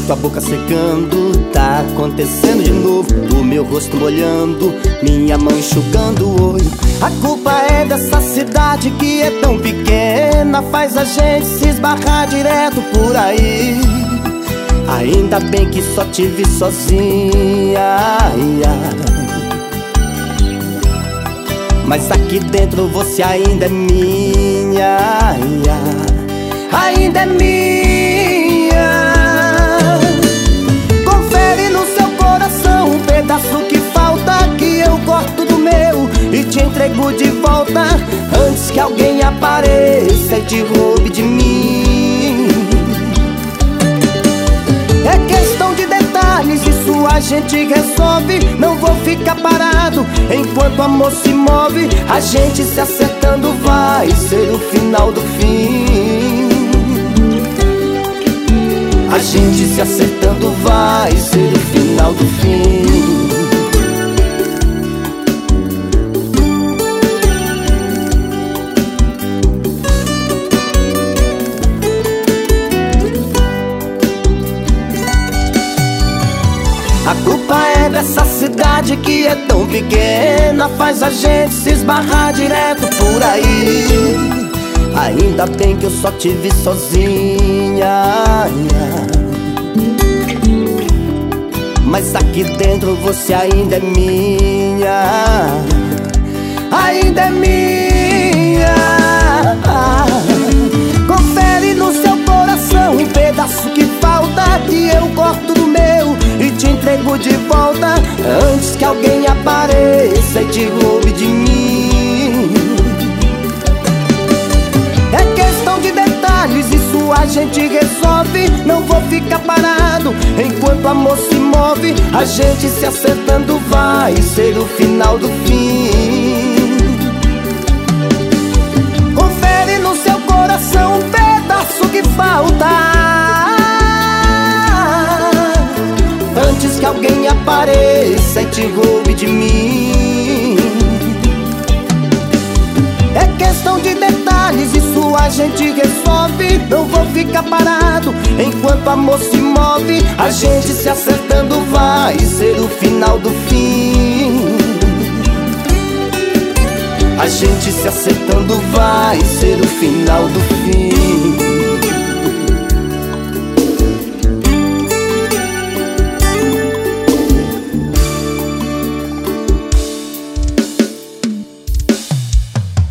tua boca secando, tá acontecendo de novo. O meu rosto molhando, minha mão enxugando o olho. A culpa é dessa cidade que é tão pequena, faz a gente se esbarrar direto por aí. Ainda bem que só te vi sozinha, mas aqui dentro você ainda é minha, ainda é minha. Confere no seu coração um pedaço que falta, que eu corto do meu e te entrego de volta, antes que alguém apareça e te roube de mim. É questão de detalhes, isso a gente resolve. Não vou ficar parado enquanto o amor se move. A gente se acertando vai ser o final do fim. A gente se acertando vai ser o final do fim. A culpa é dessa cidade que é tão pequena, faz a gente se esbarrar direto por aí. Ainda bem que eu só te vi sozinha, mas aqui dentro você ainda é minha, ainda é minha. Confere no seu coração um pedaço que falta, que eu corto do meu e te entrego de volta, antes que alguém apareça e te roube de mim. É questão de detalhes, isso a gente resolve. Não vou ficar parado enquanto o amor se move. A gente se acertando vai ser o final do fim. Confere no seu coração um pedaço que falta, antes que alguém apareça e te roube de mim. É questão de detalhes, isso a gente resolve. Não vou ficar parado enquanto o amor se move. A gente se acertando vai ser o final do fim. A gente se acertando vai ser o final do fim.